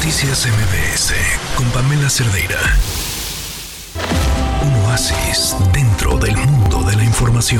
Noticias MBS con Pamela Cerdeira. Un oasis dentro del mundo de la información.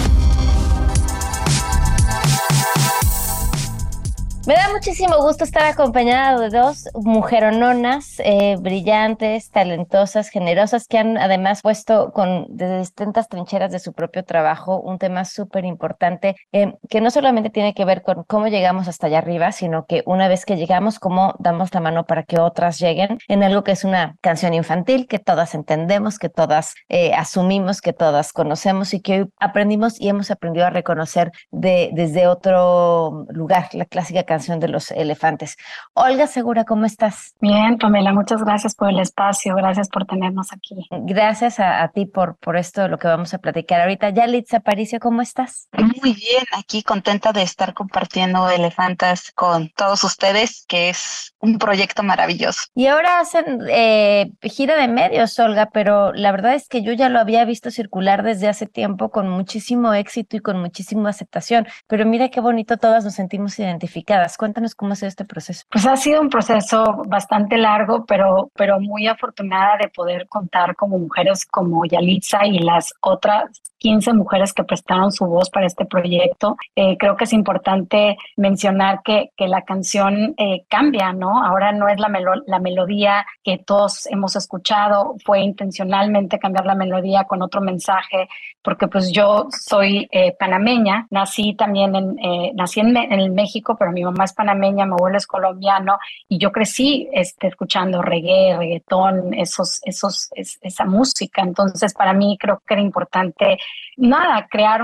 Me da muchísimo gusto estar acompañada de dos mujerononas brillantes, talentosas, generosas, que han además puesto desde distintas trincheras de su propio trabajo un tema súper importante que no solamente tiene que ver con cómo llegamos hasta allá arriba, sino que una vez que llegamos, cómo damos la mano para que otras lleguen en algo que es una canción infantil que todas entendemos, que todas asumimos, que todas conocemos y que hoy aprendimos y hemos aprendido a reconocer desde otro lugar, la clásica canción de los elefantes. Olga Segura, ¿cómo estás? Bien, Pamela, muchas gracias por el espacio, gracias por tenernos aquí. Gracias a ti por esto de lo que vamos a platicar ahorita. Yalitza Aparicio, ¿cómo estás? Muy bien, aquí contenta de estar compartiendo Elefantas con todos ustedes, que es un proyecto maravilloso. Y ahora hacen gira de medios, Olga, pero la verdad es que yo ya lo había visto circular desde hace tiempo con muchísimo éxito y con muchísima aceptación, pero mira qué bonito, todas nos sentimos identificadas. Cuéntanos cómo ha sido este proceso. Pues ha sido un proceso bastante largo, pero muy afortunada de poder contar como mujeres como Yalitza y las otras 15 mujeres que prestaron su voz para este proyecto. Creo que es importante mencionar que la canción cambia, ¿no? Ahora no es la melodía que todos hemos escuchado, fue intencionalmente cambiar la melodía con otro mensaje, porque pues yo soy panameña, nací también en México, pero mi mamá es panameña, mi abuelo es colombiano y yo crecí escuchando reggaetón, esa música. Entonces para mí creo que era importante crear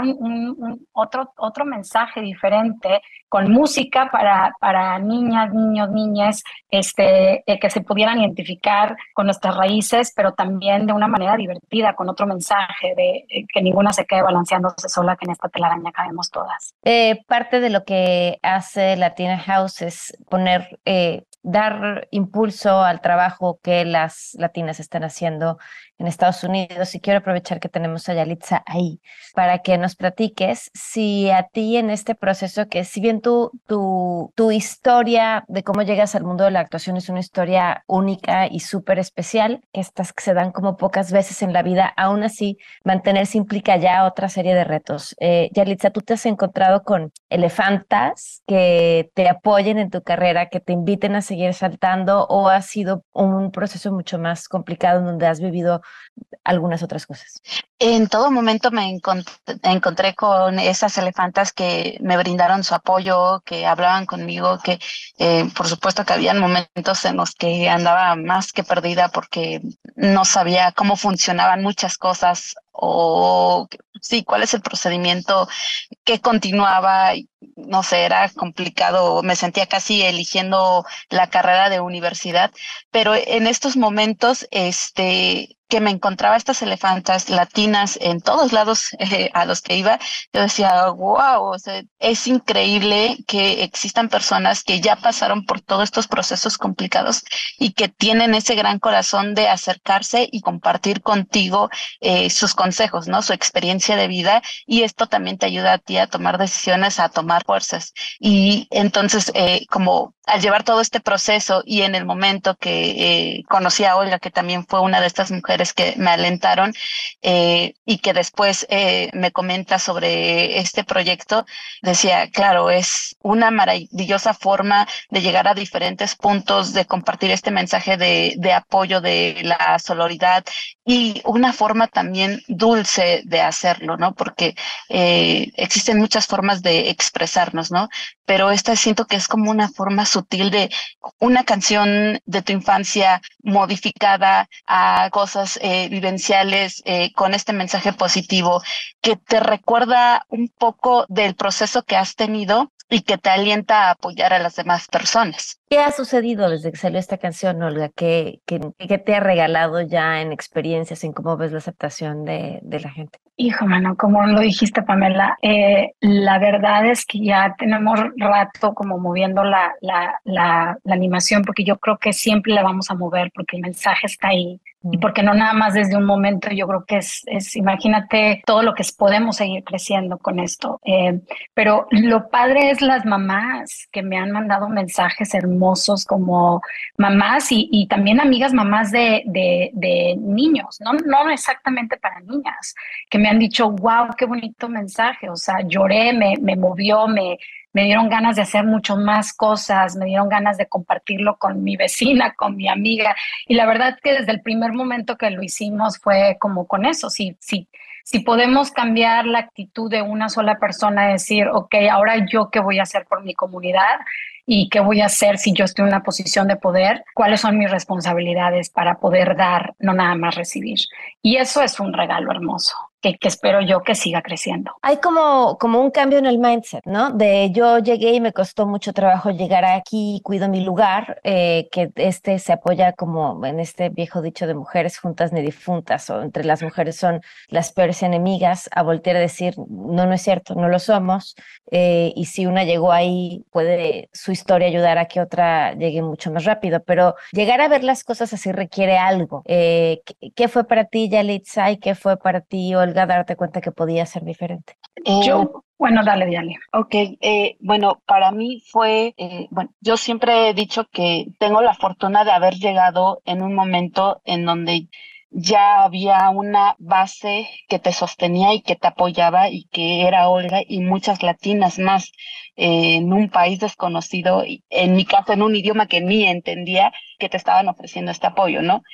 otro mensaje diferente con música para niñas, niños, niñas, que se pudieran identificar con nuestras raíces, pero también de una manera divertida, con otro mensaje de que ninguna se quede balanceándose sola, que en esta telaraña cabemos todas. Parte de lo que hace Latina House es dar impulso al trabajo que las latinas están haciendo en Estados Unidos, y quiero aprovechar que tenemos a Yalitza ahí para que nos platiques si a ti en este proceso, que si bien tu historia de cómo llegas al mundo de la actuación es una historia única y súper especial, que estas que se dan como pocas veces en la vida, aún así mantenerse implica ya otra serie de retos. Yalitza, ¿tú te has encontrado con elefantas que te apoyen en tu carrera, que te inviten a seguir saltando, o ha sido un proceso mucho más complicado en donde has vivido algunas otras cosas? En todo momento me encontré con esas elefantas que me brindaron su apoyo, que hablaban conmigo, que por supuesto que habían momentos en los que andaba más que perdida porque no sabía cómo funcionaban muchas cosas o sí, cuál es el procedimiento que continuaba. No sé, era complicado, me sentía casi eligiendo la carrera de universidad, pero en estos momentos, que me encontraba estas elefantas latinas en todos lados a los que iba, yo decía, wow, o sea, es increíble que existan personas que ya pasaron por todos estos procesos complicados y que tienen ese gran corazón de acercarse y compartir contigo sus consejos, ¿no? Su experiencia de vida, y esto también te ayuda a ti a tomar decisiones, a tomar fuerzas. Y entonces, como al llevar todo este proceso y en el momento que conocí a Olga, que también fue una de estas mujeres que me alentaron y que después me comenta sobre este proyecto, decía, claro, es una maravillosa forma de llegar a diferentes puntos, de compartir este mensaje de apoyo, de la sororidad, y una forma también dulce de hacerlo, ¿no? Porque existen muchas formas de expresarnos, ¿no? Pero esta siento que es como una forma sutil de una canción de tu infancia modificada a cosas vivenciales, con este mensaje positivo que te recuerda un poco del proceso que has tenido y que te alienta a apoyar a las demás personas. ¿Qué ha sucedido desde que salió esta canción, Olga? ¿Qué te ha regalado ya en experiencias, en cómo ves la aceptación de la gente? Hijo, mano, como lo dijiste, Pamela, la verdad es que ya tenemos rato como moviendo la animación, porque yo creo que siempre la vamos a mover, porque el mensaje está ahí. Y porque no nada más desde un momento, yo creo que imagínate todo lo que podemos seguir creciendo con esto. Pero lo padre es las mamás que me han mandado mensajes hermosos como mamás y también amigas mamás de niños, no exactamente para niñas, que me han dicho, wow, qué bonito mensaje, o sea, lloré, me movió, me dieron ganas de hacer mucho más cosas, me dieron ganas de compartirlo con mi vecina, con mi amiga. Y la verdad que desde el primer momento que lo hicimos fue como con eso. Si podemos cambiar la actitud de una sola persona, decir, ok, ahora yo qué voy a hacer por mi comunidad y qué voy a hacer si yo estoy en una posición de poder, cuáles son mis responsabilidades para poder dar, no nada más recibir. Y eso es un regalo hermoso. Que espero yo que siga creciendo. Hay como un cambio en el mindset, ¿no? De yo llegué y me costó mucho trabajo llegar aquí, cuido mi lugar, que se apoya como en este viejo dicho de mujeres juntas ni difuntas, o entre las mujeres son las peores enemigas, a voltear a decir, no es cierto, no lo somos, y si una llegó ahí, puede su historia ayudar a que otra llegue mucho más rápido, pero llegar a ver las cosas así requiere algo. ¿Qué fue para ti, Yalitza, y qué fue para ti, Olga, darte cuenta que podía ser diferente? Bueno, dale, Diane. Ok, bueno, para mí fue, bueno, yo siempre he dicho que tengo la fortuna de haber llegado en un momento en donde ya había una base que te sostenía y que te apoyaba y que era Olga y muchas latinas más en un país desconocido, en mi caso en un idioma que ni entendía, que te estaban ofreciendo este apoyo, ¿no?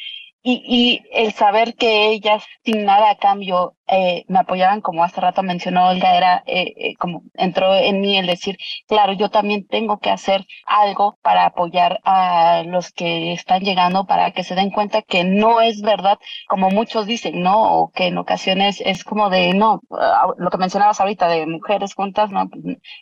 Y el saber que ellas, sin nada a cambio, me apoyaban, como hace rato mencionó Olga, era como entró en mí el decir, claro, yo también tengo que hacer algo para apoyar a los que están llegando, para que se den cuenta que no es verdad, como muchos dicen, ¿no? O que en ocasiones es como de, no, lo que mencionabas ahorita, de mujeres juntas, ¿no?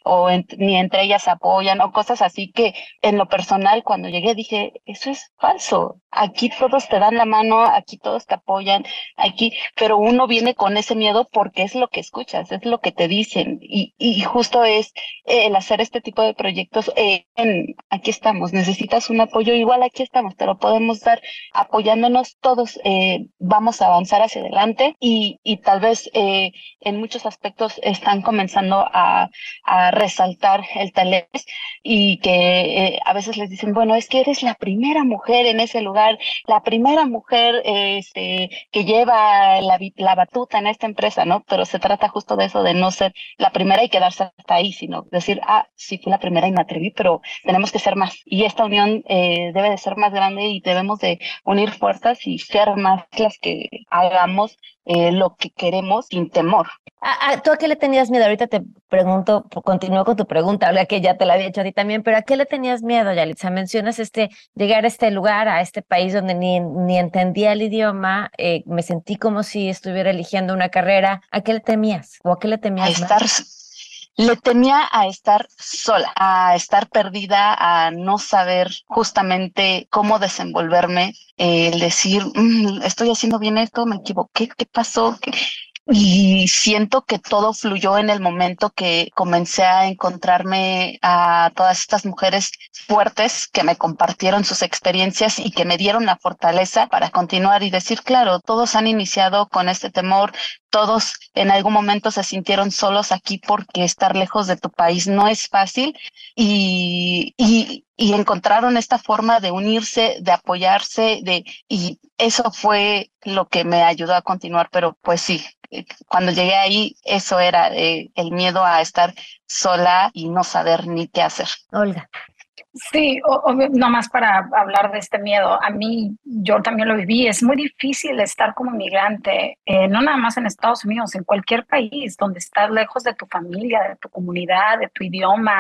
Ni entre ellas se apoyan, o cosas así que en lo personal, cuando llegué, dije, eso es falso. Aquí todos te dan la mano, aquí todos te apoyan, pero uno viene con ese miedo porque es lo que escuchas, es lo que te dicen, y justo es el hacer este tipo de proyectos. Aquí estamos, necesitas un apoyo, igual aquí estamos, te lo podemos dar, apoyándonos todos, vamos a avanzar hacia adelante, y tal vez en muchos aspectos están comenzando a resaltar el talento, y que a veces les dicen, bueno, es que eres la primera mujer en ese lugar, la primera mujer que lleva la batuta en esta empresa, ¿no? Pero se trata justo de eso, de no ser la primera y quedarse hasta ahí, sino decir, sí fui la primera y me atreví, pero tenemos que ser más. Y esta unión debe de ser más grande y debemos de unir fuerzas y ser más las que hagamos lo que queremos sin temor. ¿Tú a qué le tenías miedo? Ahorita te pregunto, continúo con tu pregunta, ahora que ya te la había hecho a ti también, pero ¿a qué le tenías miedo, Yalitza? Mencionas llegar a este lugar, a este país donde ni entendía el idioma, me sentí como si estuviera eligiendo una carrera. ¿A qué le temías? ¿O a qué le temías más? Le temía a estar sola, a estar perdida, a no saber justamente cómo desenvolverme, el decir, estoy haciendo bien esto, me equivoqué, ¿qué pasó? Y siento que todo fluyó en el momento que comencé a encontrarme a todas estas mujeres fuertes que me compartieron sus experiencias y que me dieron la fortaleza para continuar y decir, claro, todos han iniciado con este temor, todos en algún momento se sintieron solos aquí porque estar lejos de tu país no es fácil, y encontraron esta forma de unirse, de apoyarse, y eso fue lo que me ayudó a continuar. Pero pues sí, cuando llegué ahí, eso era el miedo a estar sola y no saber ni qué hacer. Olga. Sí, nomás para hablar de este miedo, a mí, yo también lo viví, es muy difícil estar como migrante, no nada más en Estados Unidos, en cualquier país donde estás lejos de tu familia, de tu comunidad, de tu idioma,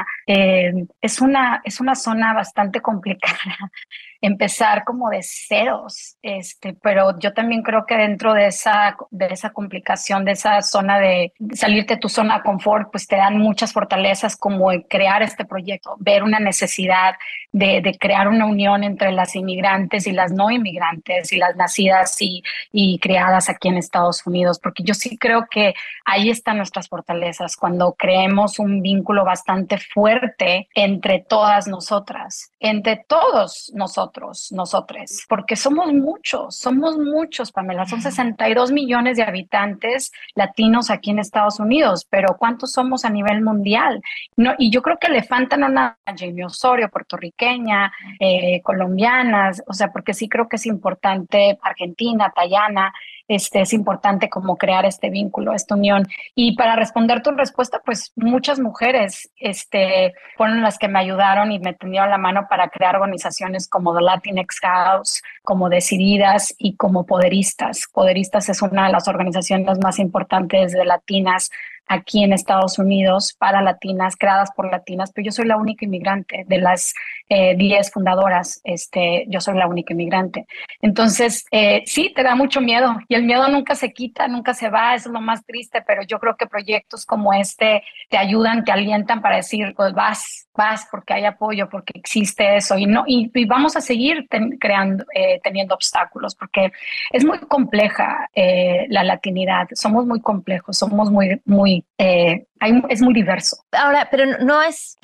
es una zona bastante complicada. Empezar como de ceros, pero yo también creo que dentro de esa complicación, de esa zona de salirte de tu zona de confort, pues te dan muchas fortalezas como el crear este proyecto, ver una necesidad oportunidad de crear una unión entre las inmigrantes y las no inmigrantes y las nacidas y criadas aquí en Estados Unidos, porque yo sí creo que ahí están nuestras fortalezas, cuando creemos un vínculo bastante fuerte entre todas nosotras, entre todos nosotros, nosotres, porque somos muchos, Pamela, son 62 millones de habitantes latinos aquí en Estados Unidos, pero ¿cuántos somos a nivel mundial? No, y yo creo que le faltan a Jamie Osorio, puertorriqueña, colombianas, o sea, porque sí creo que es importante, Argentina, Tayana, es importante como crear este vínculo, esta unión. Y para responder tu respuesta, pues muchas mujeres fueron las que me ayudaron y me tendieron la mano para crear organizaciones como The Latinx House, como Decididas y como Poderistas. Poderistas es una de las organizaciones más importantes de latinas aquí en Estados Unidos, para latinas, creadas por latinas, pero yo soy la única inmigrante de las 10 fundadoras, yo soy la única inmigrante. Entonces, sí, te da mucho miedo y el miedo nunca se quita, nunca se va, eso es lo más triste, pero yo creo que proyectos como este te ayudan, te alientan para decir, pues vas porque hay apoyo, porque existe eso y vamos a seguir teniendo obstáculos porque es muy compleja la latinidad, somos muy complejos, somos es muy diverso. Ahora, pero no es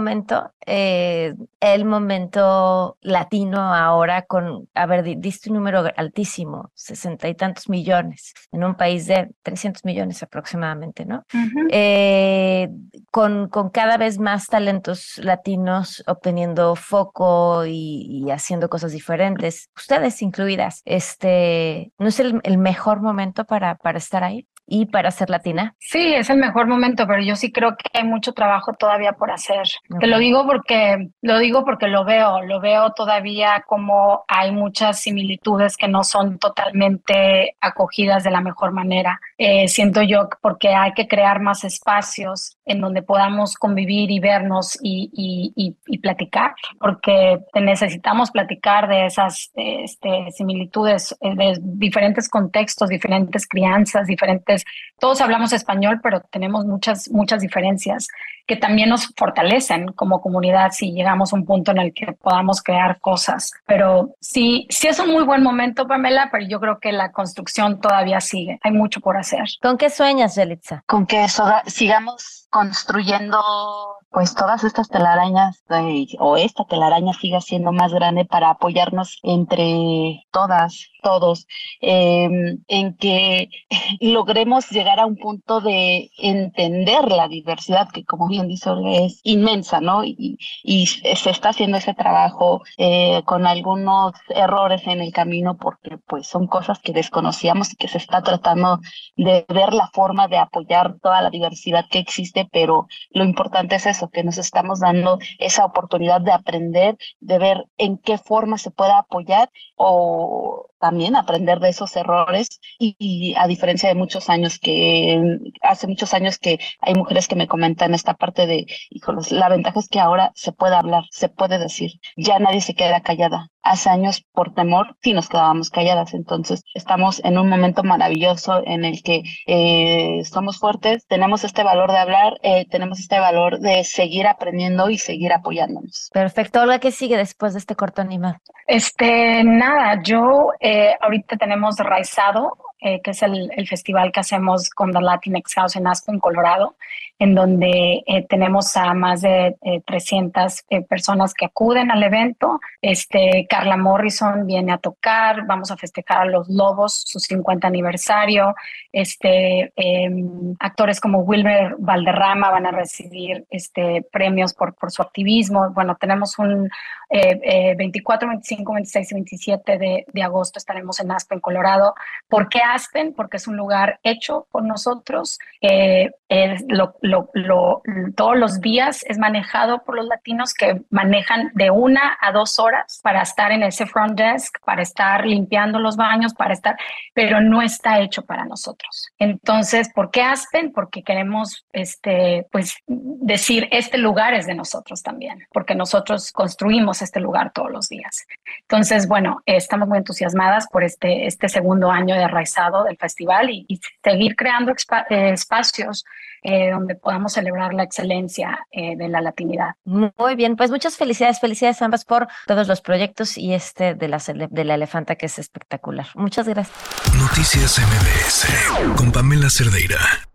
el momento latino ahora con, a ver, diste un número altísimo, 60 y tantos millones, en un país de 300 millones aproximadamente, ¿no? Con cada vez más talentos latinos obteniendo foco y haciendo cosas diferentes, ustedes incluidas, ¿no es el mejor momento para estar ahí y para ser latina? Sí, es el mejor momento, pero yo sí creo que hay mucho trabajo todavía por hacer. Okay. Te lo digo porque lo veo todavía como hay muchas similitudes que no son totalmente acogidas de la mejor manera. Siento yo porque hay que crear más espacios en donde podamos convivir y vernos y platicar, porque necesitamos platicar de esas similitudes de diferentes contextos, diferentes crianzas, todos hablamos español, pero tenemos muchas diferencias que también nos fortalecen como comunidad si llegamos a un punto en el que podamos crear cosas. Pero sí es un muy buen momento, Pamela, pero yo creo que la construcción todavía sigue. Hay mucho por hacer. ¿Con qué sueñas, Yalitza? Con que sigamos construyendo pues todas estas telarañas o esta telaraña siga siendo más grande para apoyarnos entre todas, todos, en que logremos llegar a un punto de entender la diversidad que, como bien dice Olga, es inmensa, ¿no? Y se está haciendo ese trabajo con algunos errores en el camino porque pues son cosas que desconocíamos y que se está tratando de ver la forma de apoyar toda la diversidad que existe, pero lo importante es eso, que nos estamos dando esa oportunidad de aprender, de ver en qué forma se puede apoyar o también aprender de esos errores y a diferencia de hace muchos años que hay mujeres que me comentan esta parte de, híjoles, la ventaja es que ahora se puede hablar, se puede decir, ya nadie se queda callada. Hace años por temor sí nos quedábamos calladas, entonces estamos en un momento maravilloso en el que somos fuertes, tenemos este valor de hablar, tenemos este valor de seguir aprendiendo y seguir apoyándonos. Perfecto. Olga, ¿qué sigue después de este corto animado? Nada, yo ahorita tenemos Raizado, que es el festival que hacemos con The Latinx House en Aspen, Colorado, en donde tenemos a más de 300 personas que acuden al evento. Carla Morrison viene a tocar, vamos a festejar a Los Lobos, su 50 aniversario. Actores como Wilmer Valderrama van a recibir premios por su activismo. Bueno, tenemos un 24, 25, 26 y 27 de agosto estaremos en Aspen, Colorado. ¿Por qué Aspen? Porque es un lugar hecho por nosotros. Todos los días es manejado por los latinos que manejan de 1 a 2 horas para estar en ese front desk, para estar limpiando los baños, pero no está hecho para nosotros. Entonces, ¿por qué Aspen? Porque queremos pues decir, este lugar es de nosotros también, porque nosotros construimos este lugar todos los días. Entonces, bueno, estamos muy entusiasmadas por este segundo año de Raizado del festival y seguir creando espacios donde podamos celebrar la excelencia de la latinidad. Muy bien, pues muchas felicidades ambas por todos los proyectos y de la elefanta que es espectacular. Muchas gracias. Noticias MBS con Pamela Cerdeira.